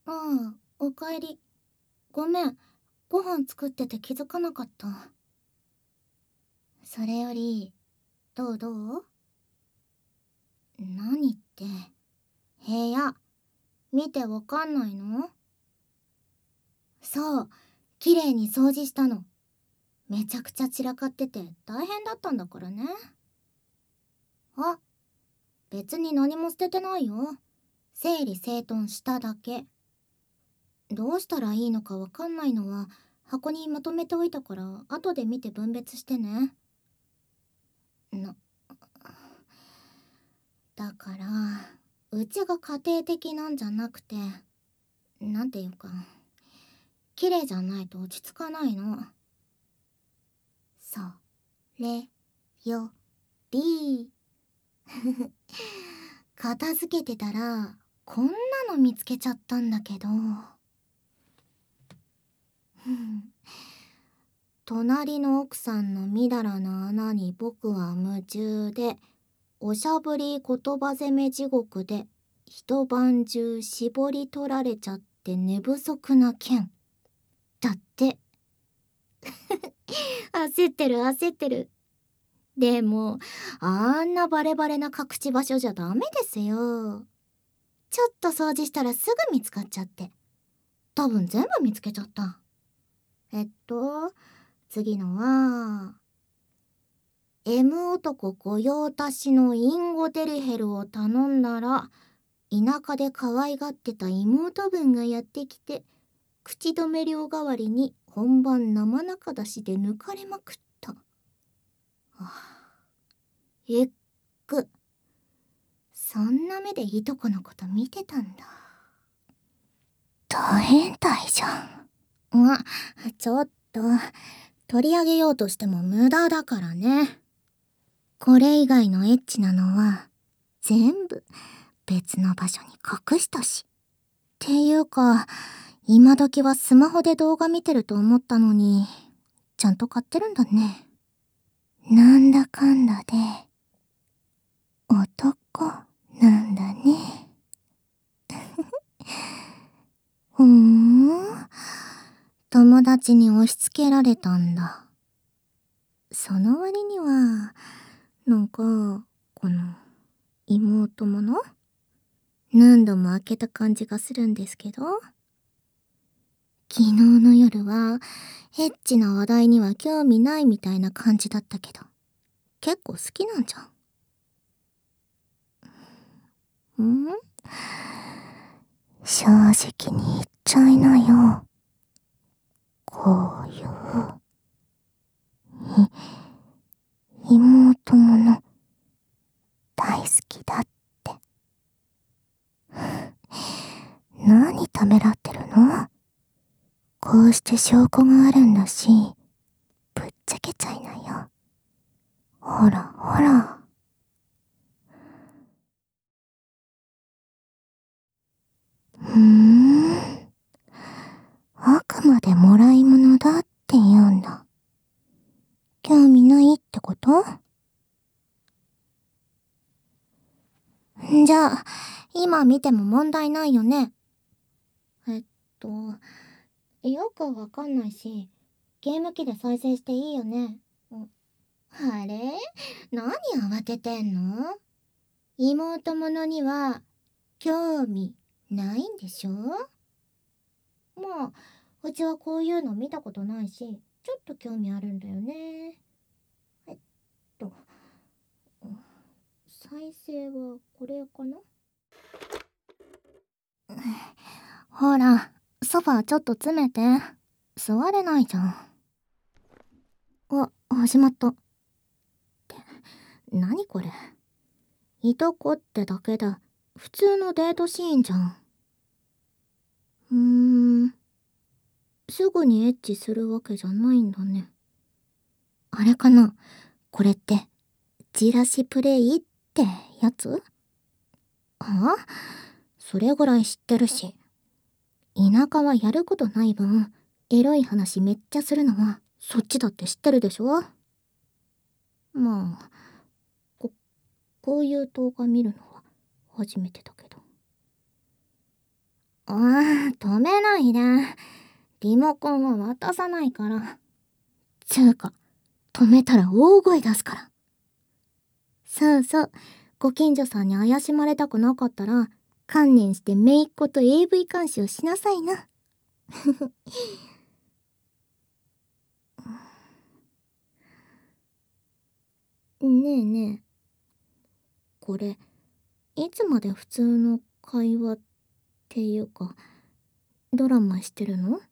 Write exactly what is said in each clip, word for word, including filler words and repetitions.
ああ、おかえり。ごめん。ご飯作ってて気づかなかった。それより、どうどう？何って、部屋、見てわかんないの？そう、綺麗に掃除したの。めちゃくちゃ散らかってて大変だったんだからね。あ、別に何も捨ててないよ。整理整頓しただけ。どうしたらいいのかわかんないのは箱にまとめておいたから後で見て分別してね。な、だから、うちが家庭的なんじゃなくて、なんていうか、綺麗じゃないと落ち着かないの。それより、片付けてたら、こんなの見つけちゃったんだけど。隣の奥さんのみだらな穴に僕は夢中で、おしゃぶり言葉攻め地獄で一晩中絞り取られちゃって寝不足な件だって。焦ってる焦ってる。でもあんなバレバレな隠し場所じゃダメですよ。ちょっと掃除したらすぐ見つかっちゃって、多分全部見つけちゃった。えっと次のは M 男御用達のインゴデリヘルを頼んだら、田舎で可愛がってた妹分がやってきて、口止め料代わりに本番生中出しで抜かれまくった。はあ、えっく。そんな目でいとこのこと見てたんだ。大変態じゃん。ま、ちょっと、取り上げようとしても無駄だからね。これ以外のエッチなのは、全部別の場所に隠したし。っていうか、今時はスマホで動画見てると思ったのに、ちゃんと買ってるんだね。なんだかんだで、男なんだね。ふーん。友達に押し付けられたんだ。その割には、なんか、この、妹もの何度も開けた感じがするんですけど。昨日の夜は、エッチな話題には興味ないみたいな感じだったけど、結構好きなんじゃん。ん？正直に言っちゃいなよ。こういう、い、妹もの、大好きだって。何ためらってるの？こうして証拠があるんだし、ぶっちゃけちゃいなよ。ほらほら。ふーん。あくまでもらい物だって言うんだ。興味ないってこと？じゃあ、今見ても問題ないよね。えっと、よくわかんないし、ゲーム機で再生していいよね。あれ？何慌ててんの？妹ものには興味ないんでしょ？まあ、うちはこういうの見たことないし、ちょっと興味あるんだよね。えっと、再生はこれかな？ほら、ソファーちょっと詰めて。座れないじゃん。あ、始まった。って、何これ。いとこってだけだ。普通のデートシーンじゃん。うーん。すぐにエッチするわけじゃないんだね。あれかな？これって、じらしプレイってやつ？あ？それぐらい知ってるし。田舎はやることない分、エロい話めっちゃするのは、そっちだって知ってるでしょ？まあ、こ、こういう動画見るのは初めてだけど。 ああ、止めないで。リモコンは渡さないから。つうか、止めたら大声出すから。そうそう。ご近所さんに怪しまれたくなかったら、観念して姪っ子と エーブイ 監視をしなさいな。ねえねえ。これ、いつまで普通の会話っていうか、ドラマしてるの？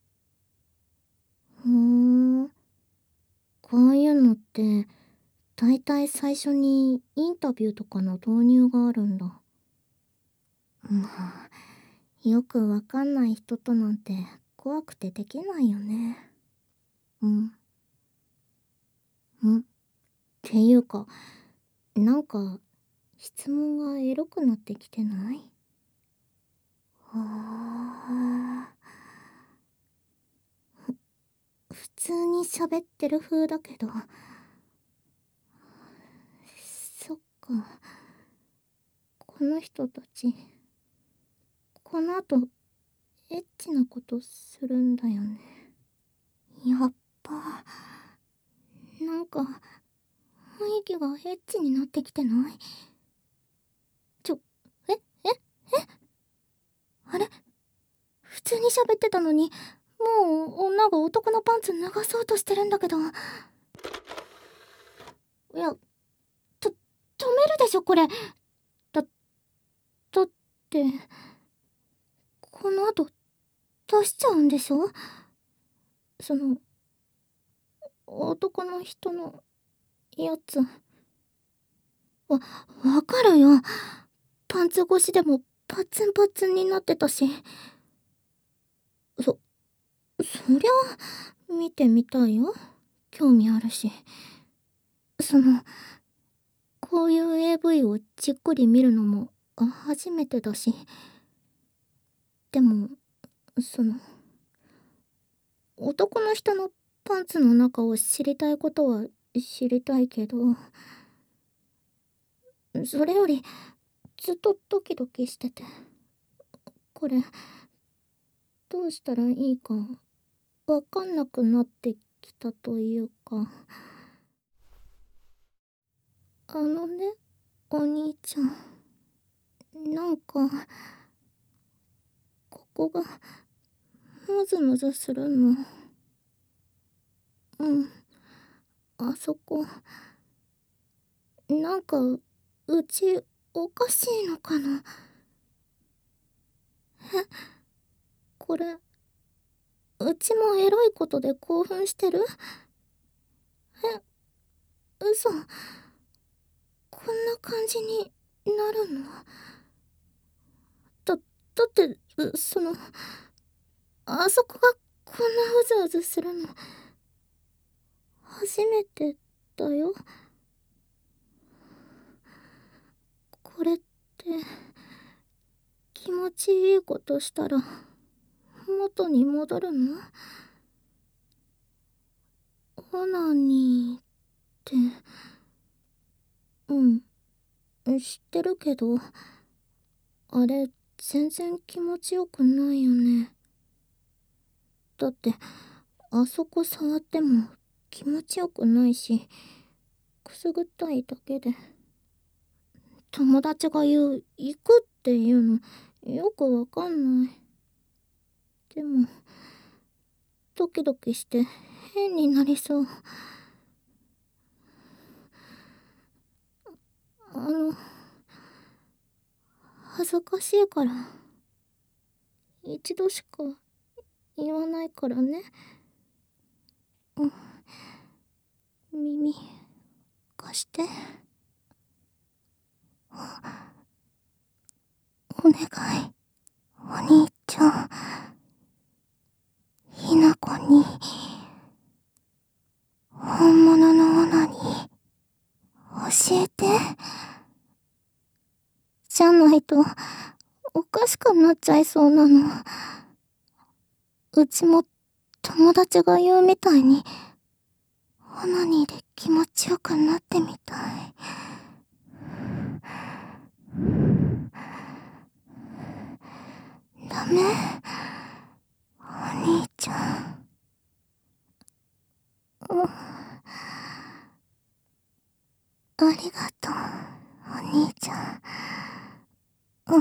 ふーん。こういうのって、だいたい最初にインタビューとかの導入があるんだ。まあ、よくわかんない人となんて怖くてできないよね。うん。んっていうか、なんか、質問がエロくなってきてない？はあ。普通に喋ってる風だけど。そっか。この人たち、この後、エッチなことするんだよね。やっぱ、なんか、雰囲気がエッチになってきてない？ちょ、え、え、えあれ？普通に喋ってたのに、もう女が男のパンツ脱がそうとしてるんだけど。いや、と、止めるでしょ、これ。だ、だって、この後、出しちゃうんでしょ？その、男の人のやつ。わ、わかるよ。パンツ越しでもパツンパツンになってたし。そ、そりゃ、見てみたいよ。興味あるし。その、こういう エーブイ をじっくり見るのも初めてだし。でも、その、男の人のパンツの中を知りたいことは知りたいけど、それよりずっとドキドキしてて、これ、どうしたらいいかわかんなくなってきたというか。あのね、お兄ちゃん、なんか、ここが、ムズムズするの。うん、あそこ、なんか、うち、おかしいのかな。え、これ、うちもエロいことで興奮してる？え、嘘。こんな感じになるの？だ、だって、うその、あそこがこんなうずうずするの、初めてだよ。これって、気持ちいいことしたら、元に戻るの？オナニーって、うん、知ってるけど、あれ、全然気持ちよくないよね。だって、あそこ触っても気持ちよくないし、くすぐったいだけで。友達が言う、行くっていうの、よくわかんない。でも、ドキドキして変になりそう。あの、恥ずかしいから、一度しか言わないからね。うん、耳、貸して。お願い、お兄ちゃん。ひなこに、本物のオナニー、教えて。じゃないと、おかしくなっちゃいそうなの。うちも、友達が言うみたいに、オナニーで気持ちよくなってみたい。 ダメ？お兄ちゃん。うん。ありがとう、お兄ちゃん。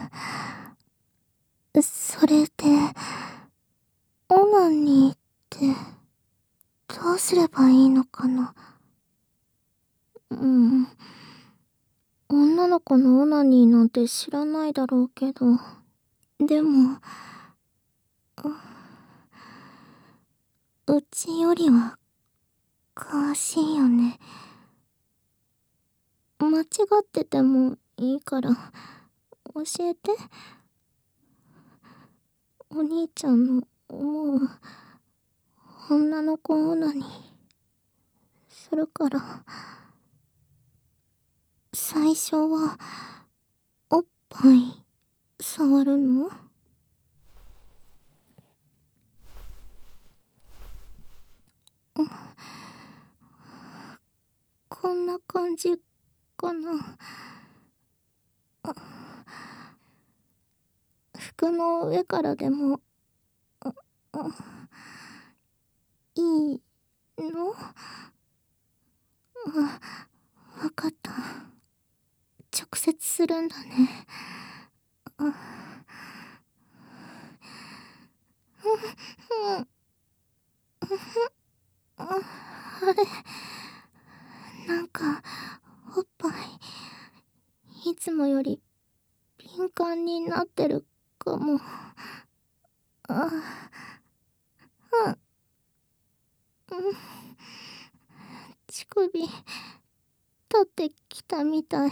うん。それで、オナニーって、どうすればいいのかな。うん。女の子のオナニーなんて知らないだろうけど、でも、うちよりは、詳しいよね。間違っててもいいから、教えて。お兄ちゃんの思う、女の子オナニー、するから。最初は、おっぱい、触るの？こんな感じかな。服の上からでも、いいの？あ、わかった。直接するんだね。あ、うん、あれ、なんか、おっぱい、いつもより敏感になってるかも。あ、うん、うん、乳首、立ってきたみたい。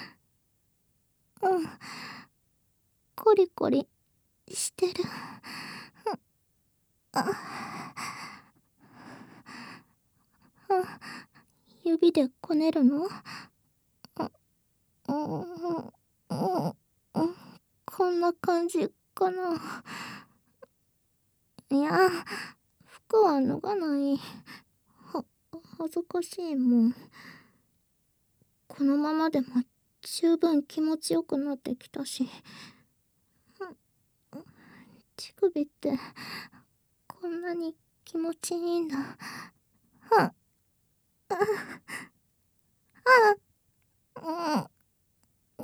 うん、コリコリしてる。あ、あ、指でこねるの？うん、うん、うん、こんな感じかな。いや、服は脱がない。は、恥ずかしいもん。このままでも十分気持ちよくなってきたし。乳首ってこんなに気持ちいいんだ。あ、あ、あ、うん、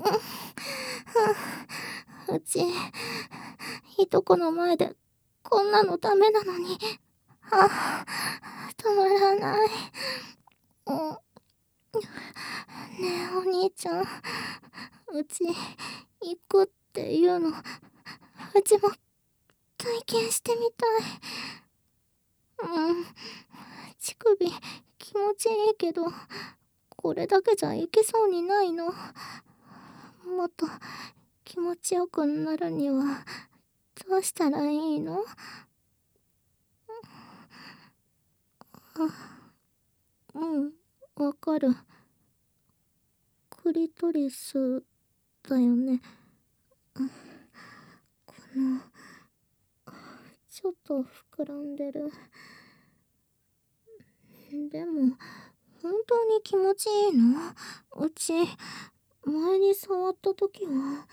うち、いとこの前でこんなのダメなのに、あ、止まらない。うん、ねえお兄ちゃん、うち行くっていうの、うちも体験してみたい。うん、乳首気持ちいいけど、これだけじゃいけそうにないの。もっと気持ちよくなるにはどうしたらいいの？あ、うん、わかる。クリトリスだよね。この、ちょっと膨らんでる。でも、本当に気持ちいいの？うち、前に触った時は。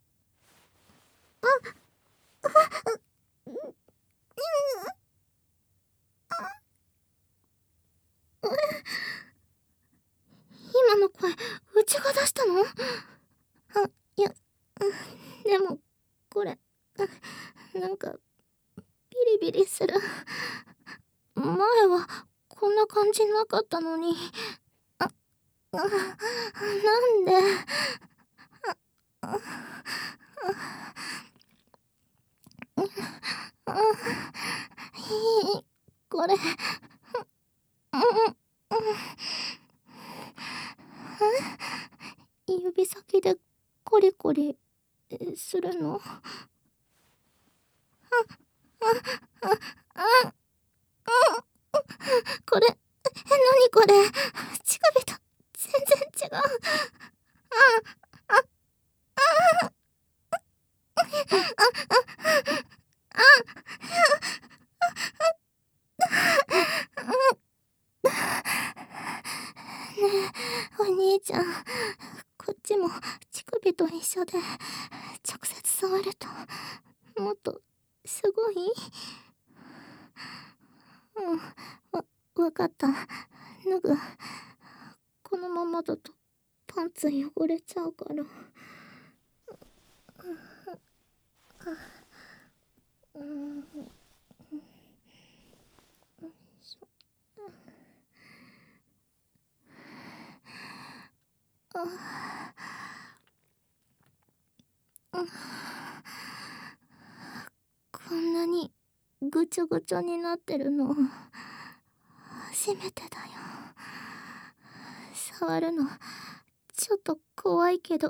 今の声、うちが出したの？あ、いや、でも、これ、なんか、ビリビリする。前は、こんな感じなかったのに。あ、あ、なんで。あ、あ、いい、これ。うん、うん、指先でコリコリするの？これ、え、なにこれ。乳首と全然違う。ねえ、お兄ちゃん、こっちも乳首と一緒で直接触るとすごい。うん、わ、わかった。脱ぐ。このままだとパンツ汚れちゃうから。うん、こんなにぐちょぐちょになってるの初めてだよ。触るのちょっと怖いけど。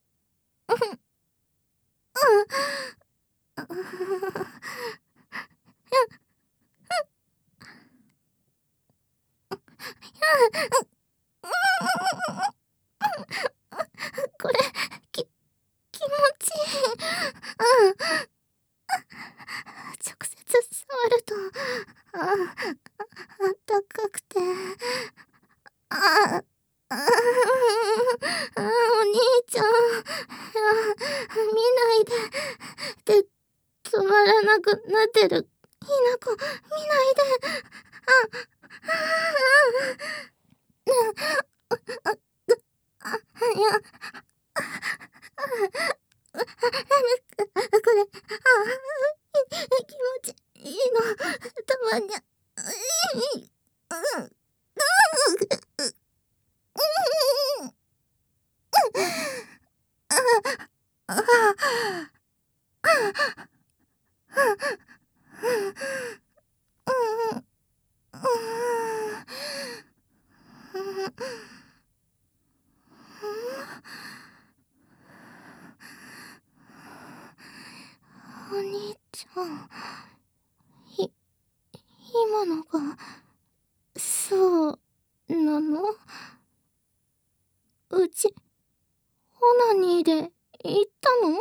これき気持ちいい。うん、直接触るとああったかくて、ああああお兄ちゃん、あ見ないでで止まらなくなってるひなこ見ないで。ああああいやこれ、ああ、気持ちいいの、たまにゃ。うん、うん、お兄ちゃん、い、今のが、そうなの？うち、オナニーで言ったの？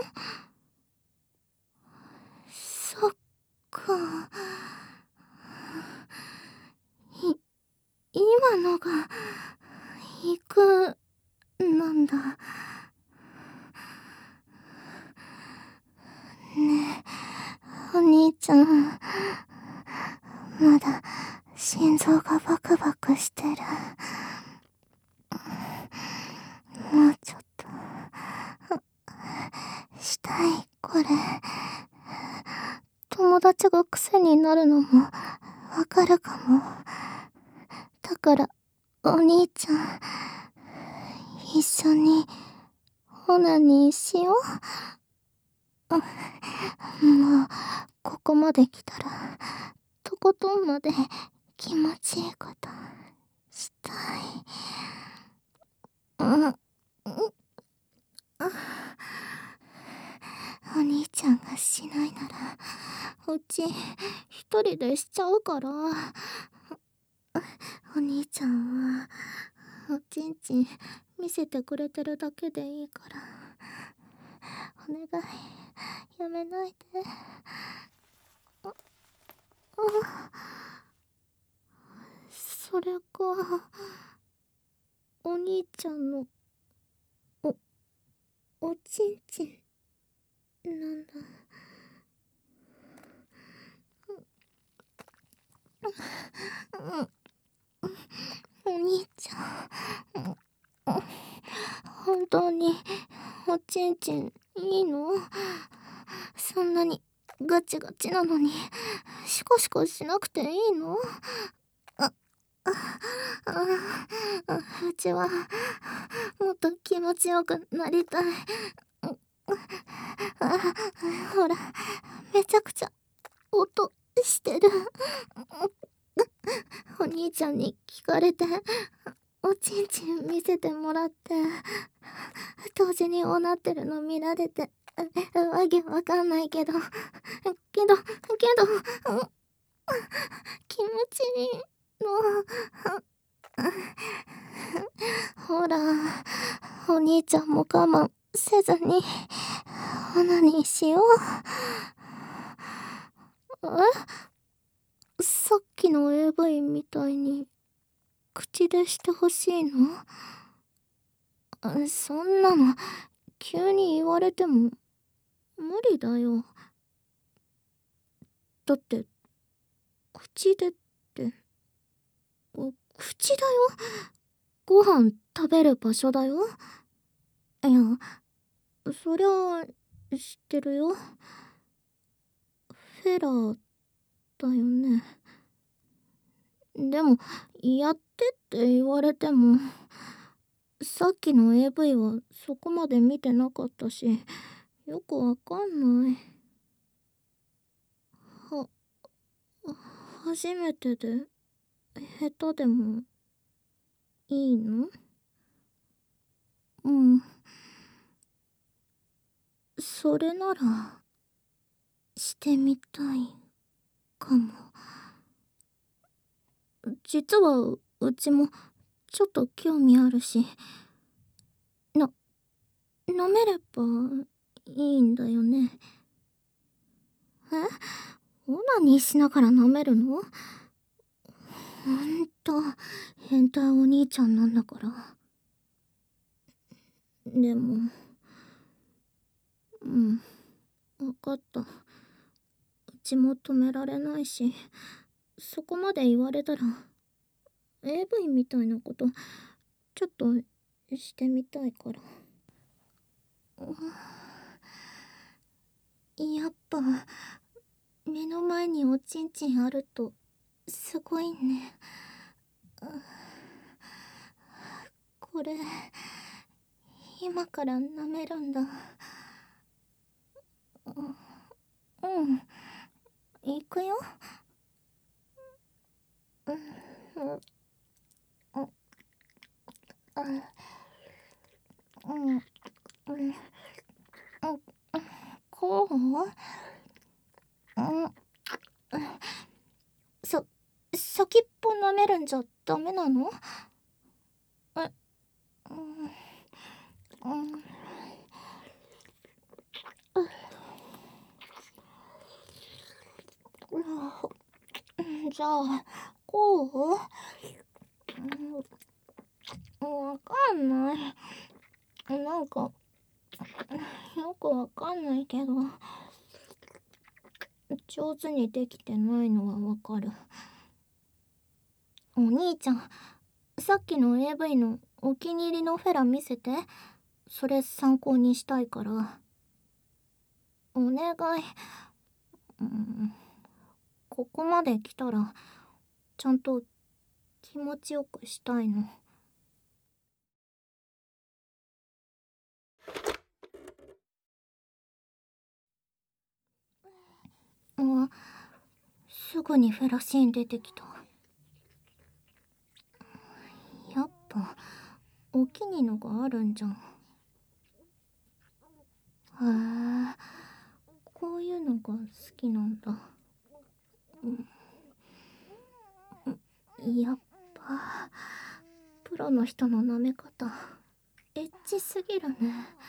そっか。い、今のが、行く、なんだ。ねえ、お兄ちゃん、まだ、心臓がバクバクしてる。もうちょっと、したい、これ。友達が癖になるのも、わかるかも。だから、お兄ちゃん、一緒に、オナニーしよう。もう、ここまで来たら、とことんまで気持ちいいことしたい。うん、うん、お兄ちゃんがしないなら、うち一人でしちゃうから。お兄ちゃんは、おちんちん見せてくれてるだけでいいから。お願い、やめないで。あ、あ、それが、お兄ちゃんの、お、おちんちん、なんだ。うん、お兄ちゃん、本当におちんちんいいの？そんなにガチガチなのにシコシコしなくていいの？あ、あ、あ、うちはもっと気持ちよくなりたい。あ、ほら、めちゃくちゃ音してる。お兄ちゃんに聞かれておちんちん見せてもらって、同時におなってるの見られて、わけわかんないけど、けど、けど、気持ちいいの。ほら、お兄ちゃんも我慢せずに、オナニーしよう。え？さっきの エーブイ みたいに、口でしてほしいの？そんなの、急に言われても、無理だよ。 だって口でって、お口だよ。ご飯食べる場所だよ。いや、そりゃ知ってるよ。フェラだよね。でもやってって言われても、さっきの エーブイ はそこまで見てなかったし、よくわかんない。は初めてで下手でもいいの？うん、それならしてみたいかも。実はうちもちょっと興味あるし、な舐めればいいんだよね。え、オナニーしながら舐めるの？ほんと変態お兄ちゃんなんだから。でも、うん、分かった。うちも止められないし、そこまで言われたら エーブイ みたいなことちょっとしてみたいから。やっぱ目の前におちんちんあるとすごいね。これ今から舐めるんだ。うん、行くよ。うん、うん、うん、うん、うん、こう？うん、さ、先っぽ舐めるんじゃダメなの？え、うん、うん、うん、じゃあこう？うん、わかんない。なんかよくわかんないけど上手にできてないのはわかる。お兄ちゃん、さっきの エーブイ のお気に入りのフェラ見せて。それ参考にしたいから。お願い。うん、ここまで来たらちゃんと気持ちよくしたいの。あ、すぐにフェラシーン出てきた。やっぱお気に入りのがあるんじゃん。へえ、こういうのが好きなんだ。やっぱプロの人の舐め方エッチすぎるね。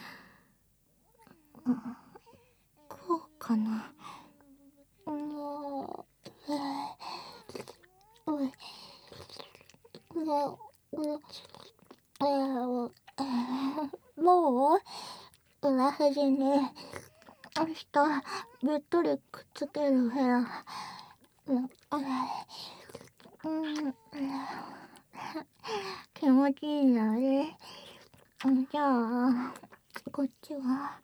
こうかな。うわうううわううもう裏肘に明日べっとりくっつける部屋。うん、気持ちいいんだね。じゃあこっちは。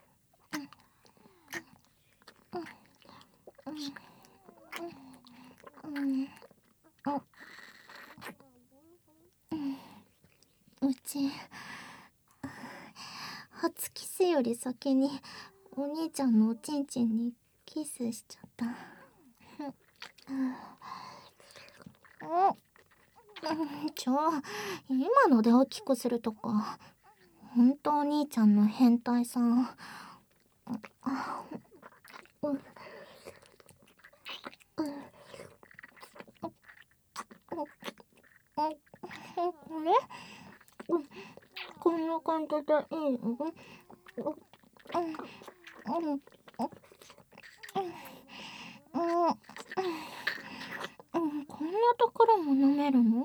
うち初キスより先にお兄ちゃんのおちんちんにキスしちゃった。ちょ、今ので大きくするとかほんとお兄ちゃんの変態さん。あれ、こんな感じでいいの？うんうんうん、こんなところも飲めるの？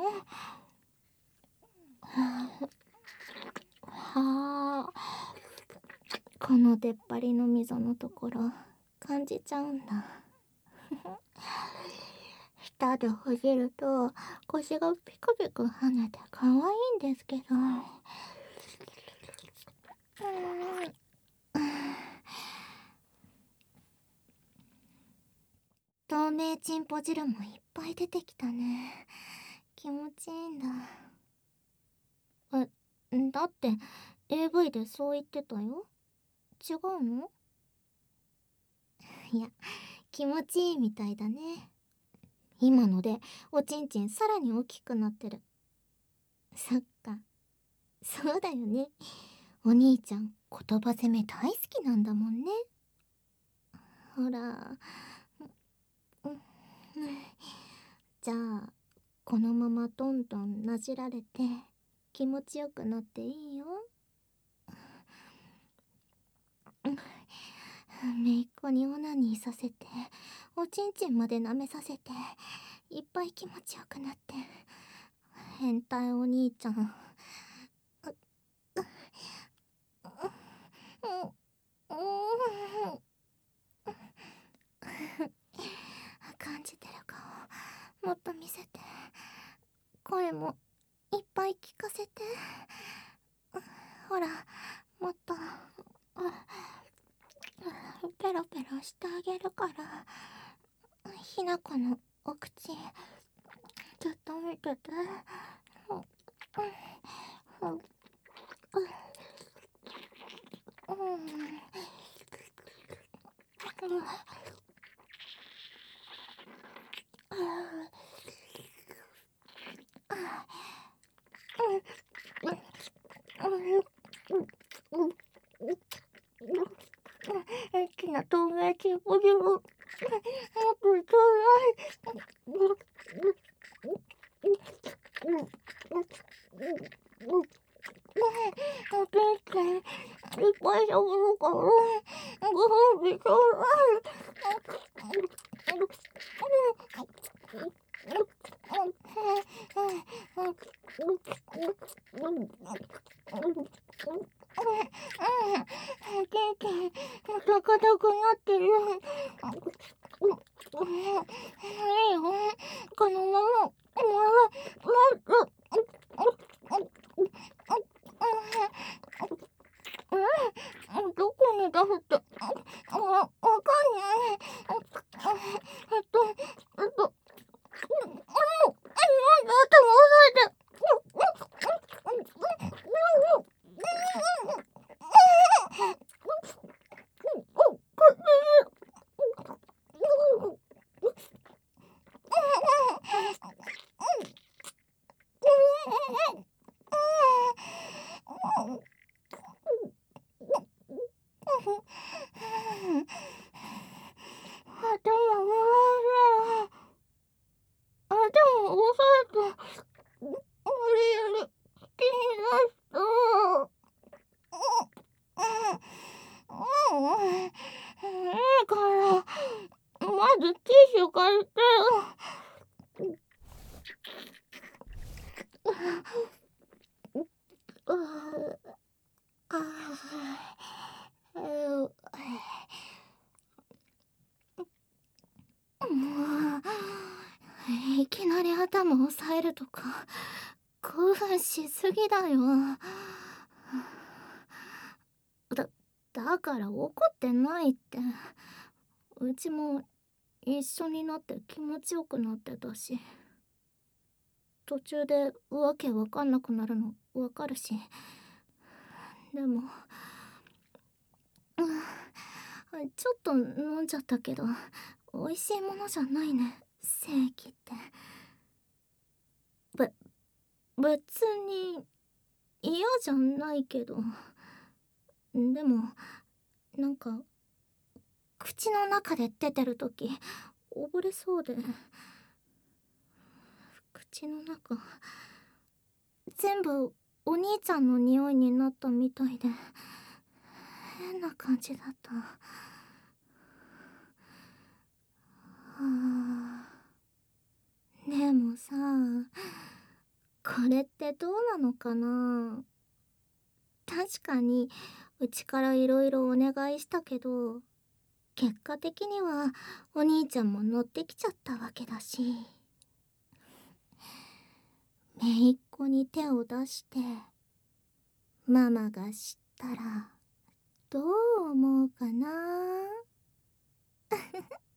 はあ、この出っ張りの溝のところ感じちゃうんだ。 舌でほじると腰がピクピク跳ねて可愛いんですけど。うーん。透明チンポ汁もいっぱい出てきたね。気持ちいいんだ。え、だって エーブイ でそう言ってたよ。違うの？いや、気持ちいいみたいだね。今のでおちんちんさらに大きくなってる。そっか、そうだよね。お兄ちゃん言葉攻め大好きなんだもんね。ほら、うん、じゃあこのままどんどんなじられて気持ちよくなっていいよ。めいっ子にオナニーさせておちんちんまで舐めさせていっぱい気持ちよくなって。変態お兄ちゃん。うううう感じてる顔もっと見せて。声もいっぱい聞かせて。ほら、もっとペロペロしてあげるから。ひなこのお口ずっと見てて。大きな透明チンポジももっとちょうだい。お父さんいっぱいしゃべるからご褒美ちょうだい。元気に高くなってる。いいよ、このままお前はもっとどこに出すってわかんない。えっとえっとあの、あの、頭押さえて。頭回す。頭押さえて。無理やり好きになった。いいからまずティッシュ借りてよ。いきなり頭を押さえるとか興奮しすぎだよ。だ、だから怒ってないって。うちも一緒になって気持ちよくなってたし、途中でわけわかんなくなるのわかるし。でも、うん、ちょっと飲んじゃったけど美味しいものじゃないね、正義って。べ、別に嫌じゃないけど、でもなんか口の中で出てるとき溺れそうで。口の中全部お兄ちゃんの匂いになったみたいで変な感じだった。はあ、でもさ、これってどうなのかな。確かにうちからいろいろお願いしたけど結果的にはお兄ちゃんも乗ってきちゃったわけだし、姪っ子に手を出してママが知ったらどう思うかな。